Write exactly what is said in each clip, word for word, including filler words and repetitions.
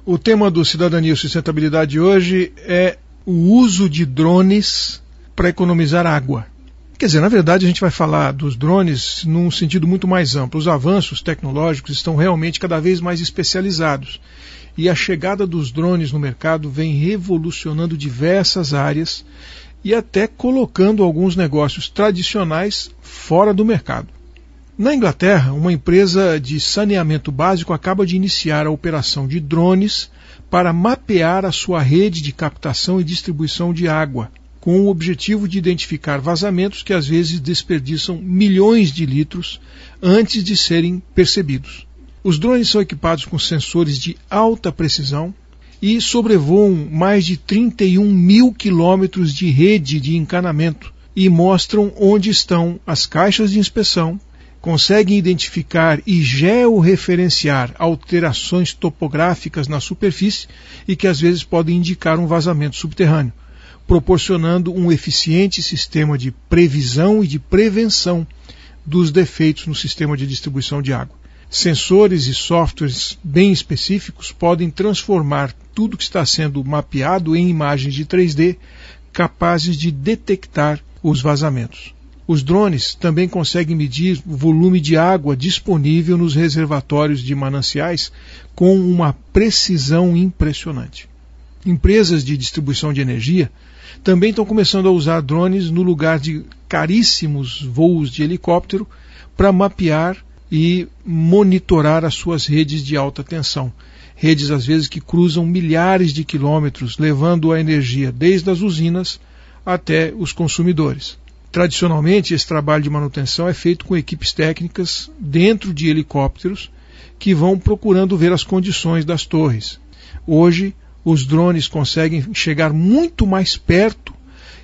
O tema do Cidadania e Sustentabilidade hoje é o uso de drones para economizar água. Quer dizer, na verdade a gente vai falar dos drones num sentido muito mais amplo. Os avanços tecnológicos estão realmente cada vez mais especializados. E a chegada dos drones no mercado vem revolucionando diversas áreas e até colocando alguns negócios tradicionais fora do mercado. Na Inglaterra, uma empresa de saneamento básico acaba de iniciar a operação de drones para mapear a sua rede de captação e distribuição de água, com o objetivo de identificar vazamentos que às vezes desperdiçam milhões de litros antes de serem percebidos. Os drones são equipados com sensores de alta precisão e sobrevoam mais de trinta e um mil quilômetros de rede de encanamento e mostram onde estão as caixas de inspeção, conseguem identificar e georreferenciar alterações topográficas na superfície e que às vezes podem indicar um vazamento subterrâneo, proporcionando um eficiente sistema de previsão e de prevenção dos defeitos no sistema de distribuição de água. Sensores e softwares bem específicos podem transformar tudo que está sendo mapeado em imagens de três D capazes de detectar os vazamentos. Os drones também conseguem medir o volume de água disponível nos reservatórios de mananciais com uma precisão impressionante. Empresas de distribuição de energia também estão começando a usar drones no lugar de caríssimos voos de helicóptero para mapear e monitorar as suas redes de alta tensão. Redes, às vezes, que cruzam milhares de quilômetros, levando a energia desde as usinas até os consumidores. Tradicionalmente, esse trabalho de manutenção é feito com equipes técnicas dentro de helicópteros que vão procurando ver as condições das torres. Hoje, os drones conseguem chegar muito mais perto,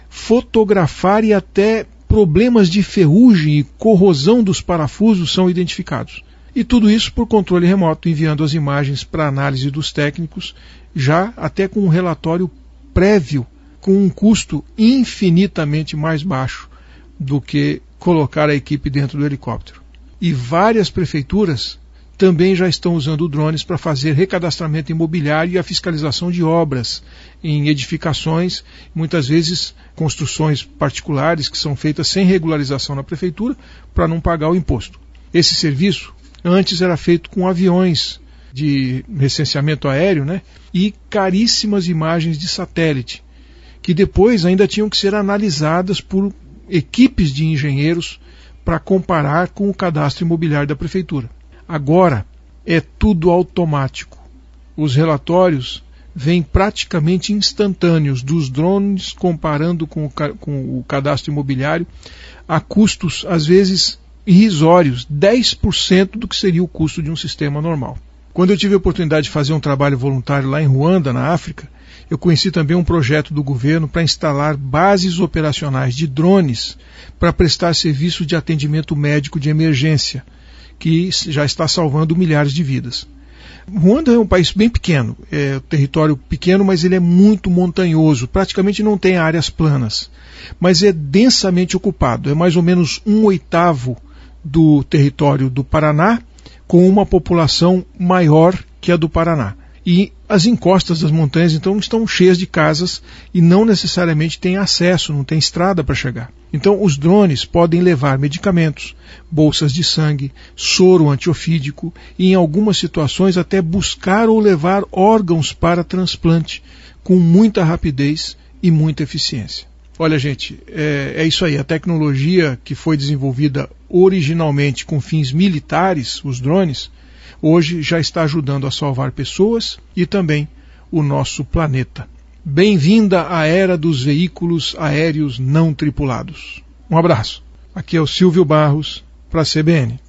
fotografar e até problemas de ferrugem e corrosão dos parafusos são identificados. E tudo isso por controle remoto, enviando as imagens para análise dos técnicos, já até com um relatório prévio, com um custo infinitamente mais baixo do que colocar a equipe dentro do helicóptero. E várias prefeituras também já estão usando drones para fazer recadastramento imobiliário e a fiscalização de obras em edificações, muitas vezes construções particulares que são feitas sem regularização na prefeitura para não pagar o imposto. Esse serviço antes era feito com aviões de recenseamento aéreo, né, e caríssimas imagens de satélite, que depois ainda tinham que ser analisadas por equipes de engenheiros para comparar com o cadastro imobiliário da prefeitura. Agora é tudo automático. Os relatórios vêm praticamente instantâneos dos drones comparando com o, com o cadastro imobiliário a custos, às vezes, irrisórios, dez por cento do que seria o custo de um sistema normal. Quando eu tive a oportunidade de fazer um trabalho voluntário lá em Ruanda, na África, eu conheci também um projeto do governo para instalar bases operacionais de drones para prestar serviço de atendimento médico de emergência, que já está salvando milhares de vidas. Ruanda é um país bem pequeno, é um território pequeno, mas ele é muito montanhoso, praticamente não tem áreas planas, mas é densamente ocupado, é mais ou menos um oitavo do território do Paraná, com uma população maior que a do Paraná. E as encostas das montanhas, então, estão cheias de casas e não necessariamente têm acesso, não tem estrada para chegar. Então, os drones podem levar medicamentos, bolsas de sangue, soro antiofídico e, em algumas situações, até buscar ou levar órgãos para transplante com muita rapidez e muita eficiência. Olha, gente, é, é isso aí. A tecnologia que foi desenvolvida originalmente com fins militares, os drones, hoje já está ajudando a salvar pessoas e também o nosso planeta. Bem-vinda à era dos veículos aéreos não tripulados. Um abraço. Aqui é o Silvio Barros para a C B N.